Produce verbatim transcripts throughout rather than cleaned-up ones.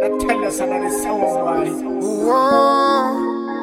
Tell us another sound, boy. Oh,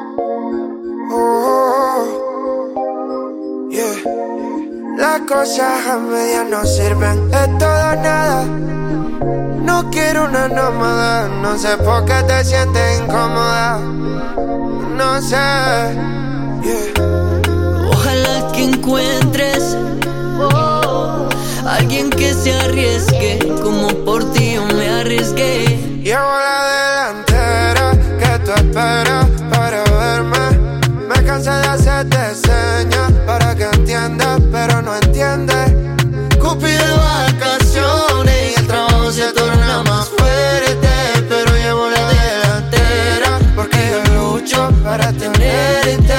oh, yeah. Las cosas a medias no sirven, es todo o nada. No quiero una nómada, no sé por qué te sientes incómoda. No sé, yeah. Ojalá que encuentres oh, alguien que se arriesgue como por ti yo me arriesgué. Llevo la delantera que tú esperas para verme. Me cansé de hacerte señas para que entiendas, pero no entiendes. Cupido de vacaciones y el trabajo se torna más fuerte, pero llevo la delantera porque yo lucho para tenerte.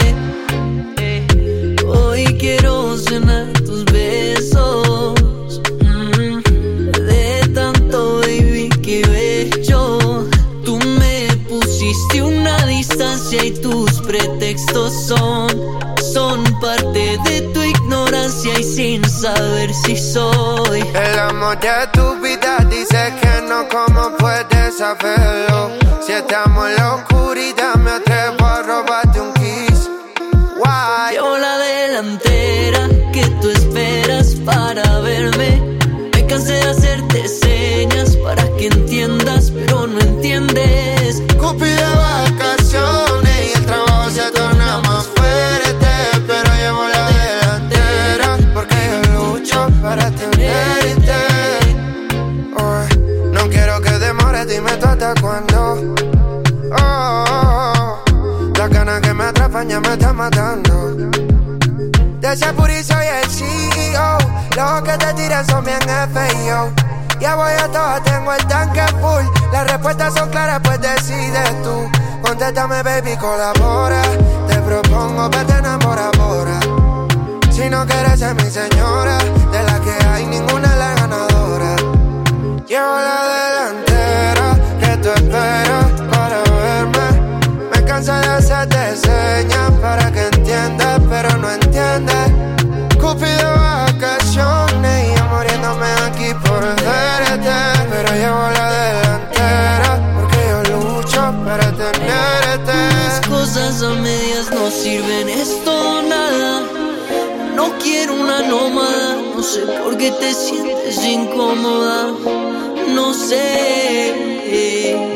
Hoy quiero cenar tus besos, mm, de tanto baby que bello. Tú me pusiste una distancia y tus pretextos son Son parte de tu ignorancia y sin saber si soy el amor de tu vida. Dice que no, ¿cómo puedes saberlo? Si estamos en la oscuridad me atrevo a robarte un kiss. Why? Llevo la delantera que tú esperas para verme. Me cansé de hacerte señas para que entiendas, pero no entiendes. Cupido de vacaciones y el trabajo se torna más fuerte, pero llevo la delantera porque yo lucho para tenerte. Oh, no quiero que demores, dime tú hasta cuándo. Oh, oh, oh, las ganas que me atrapan ya me están matando. De ese puri soy el C E O. Los que te tiran son bien F I O. Ya voy a todas, tengo el tanque full. Las respuestas son claras, pues decides tú. Contéstame, baby, colabora. Te propongo verte enamora, bora. Si no quieres ser mi señora, de la que hay ninguna es la ganadora. Llevo la delantera que tú esperas para verme. Me cansé de hacerte señas para que entiendas, pero no entiendes. Cupido de vacaciones y yo muriéndome aquí por verte, pero llevo la delantera porque yo lucho para tenerte. Las cosas a medias no sirven, es todo o nada. No quiero una nómada, no sé por qué te sientes incómoda. No sé. Eh,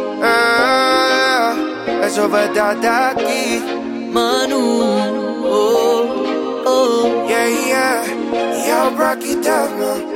eh, eso vete hasta aquí. Manu, oh, oh. Yeah, yeah, yo, Rocky Tama.